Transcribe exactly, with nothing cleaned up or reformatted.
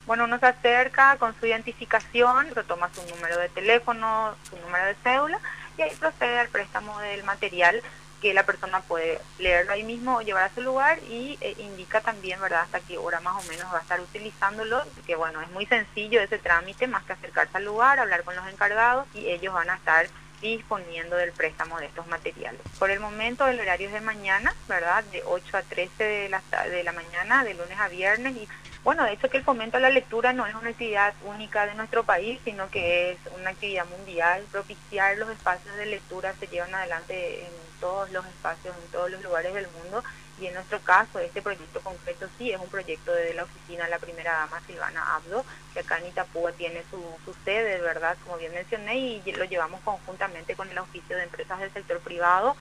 Bueno, uno se acerca con su identificación, se toma su número de teléfono, su número de cédula y ahí procede al préstamo del material que la persona puede leerlo ahí mismo o llevar a su lugar y eh, indica también, ¿verdad?, hasta qué hora más o menos va a estar utilizándolo, que bueno, es muy sencillo ese trámite, más que acercarse al lugar, hablar con los encargados y ellos van a estar disponiendo del préstamo de estos materiales. Por el momento el horario es de mañana, ¿verdad?, de ocho a trece de la, de la mañana, de lunes a viernes y bueno, de hecho que el fomento a la lectura no es una actividad única de nuestro país, sino que es una actividad mundial. Propiciar los espacios de lectura se llevan adelante en todos los espacios, en todos los lugares del mundo, y en nuestro caso, este proyecto concreto sí es un proyecto de la oficina de la primera dama Silvana Abdo, que acá en Itapúa tiene su, su sede, ¿verdad?, como bien mencioné, y lo llevamos conjuntamente con el oficio de empresas del sector privado.